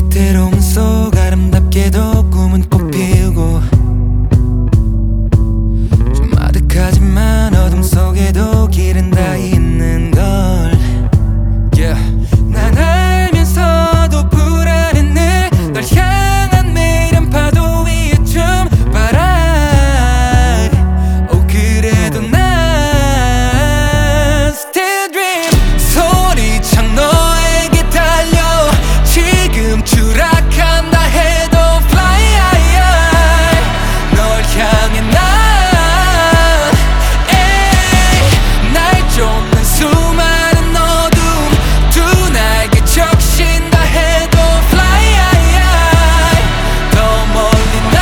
위태로움 속 아름답게도 꿈은 꽃 피우고 좀 아득하지만 어둠 속에도 길은 다 있는 걸 yeah. 난 알면서도 불안해 늘 널 향한 매일은 파도 위에 춤 But I 그래도 난 still dream 소리창 너에게 달려 지금 추락한다 해도 fly high 널 향해 날 쫓는 수많은 어둠 두 날개 적신다 해도 fly high 더 멀리 난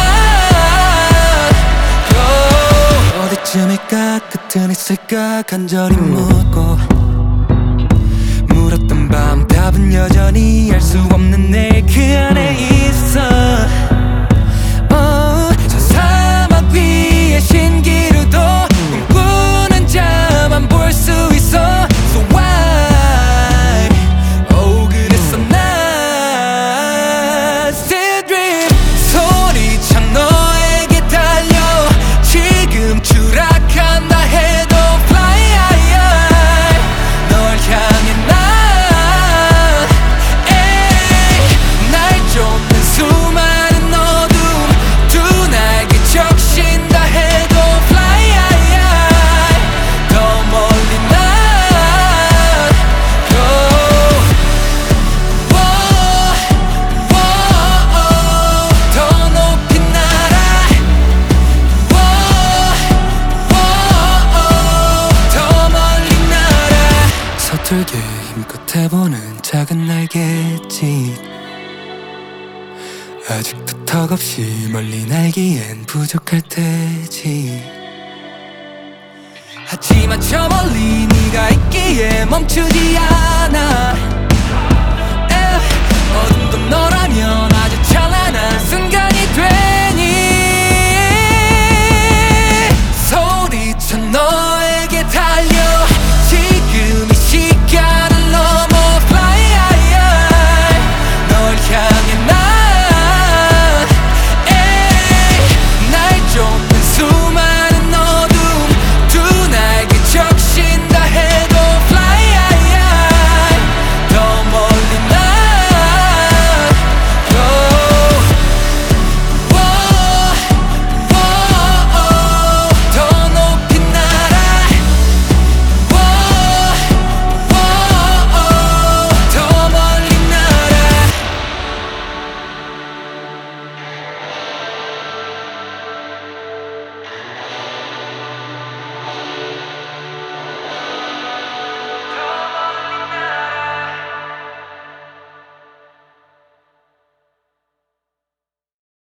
어디쯤일까 끝은 있을까 간절히 묻고 물었던 밤 답은 여전히 알 수 없는 내 그 안에 있어 저 사막 위의 신기루도 꿈꾸는 자만 볼 수 있어 So why 그래서 난 still dream 소리창 너에게 달려 지금 추락한다 해도 fly high 널 향해 날 쫓는 수많은 어둠 두 날개 적신다 해도 fly high 더 멀리 난 go 더 높이 날아 더 멀리 날아 서툴게 힘껏 해보는 작은 날갯짓 아직도 턱없이 멀리 날기엔 부족할 테지 하지만 저 멀리 네가 있기에 멈추지 않아